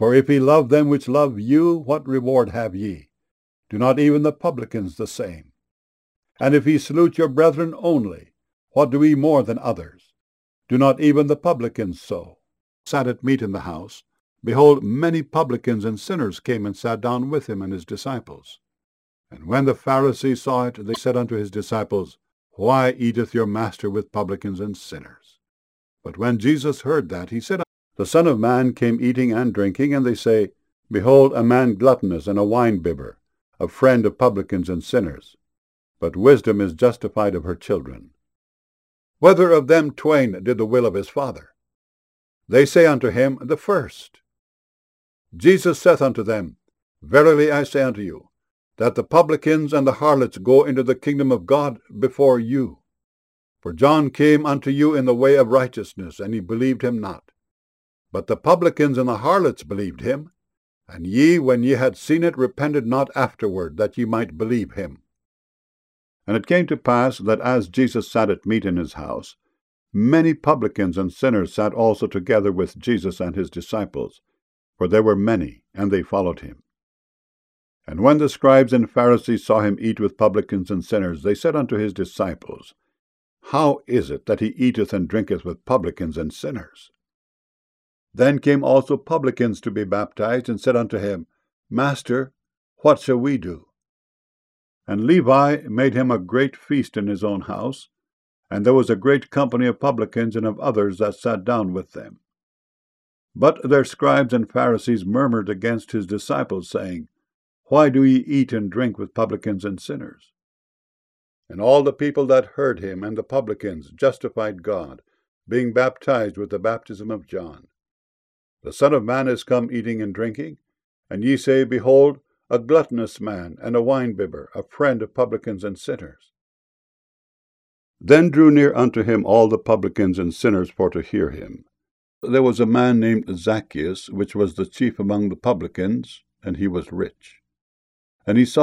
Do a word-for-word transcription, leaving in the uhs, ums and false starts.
For if ye love them which love you, what reward have ye? Do not even the publicans the same? And if ye salute your brethren only, what do ye more than others? Do not even the publicans so? Sat at meat in the house, behold, many publicans and sinners came and sat down with him and his disciples. And when the Pharisees saw it, they said unto his disciples, Why eateth your master with publicans and sinners? But when Jesus heard that, he said, The Son of Man came eating and drinking, and they say, Behold, a man gluttonous and a wine-bibber, a friend of publicans and sinners. But wisdom is justified of her children. Whether of them twain did the will of his Father? They say unto him, The first. Jesus saith unto them, Verily I say unto you, that the publicans and the harlots go into the kingdom of God before you. For John came unto you in the way of righteousness, and ye believed him not. But the publicans and the harlots believed him, and ye, when ye had seen it, repented not afterward, that ye might believe him. And it came to pass that as Jesus sat at meat in his house, many publicans and sinners sat also together with Jesus and his disciples, for there were many, and they followed him. And when the scribes and Pharisees saw him eat with publicans and sinners, they said unto his disciples, How is it that he eateth and drinketh with publicans and sinners? Then came also publicans to be baptized, and said unto him, Master, what shall we do? And Levi made him a great feast in his own house, and there was a great company of publicans and of others that sat down with them. But their scribes and Pharisees murmured against his disciples, saying, Why do ye eat and drink with publicans and sinners? And all the people that heard him and the publicans justified God, being baptized with the baptism of John. The Son of Man is come eating and drinking, and ye say, Behold, a gluttonous man, and a wine-bibber, a friend of publicans and sinners. Then drew near unto him all the publicans and sinners for to hear him. There was a man named Zacchaeus, which was the chief among the publicans, and he was rich. And he saw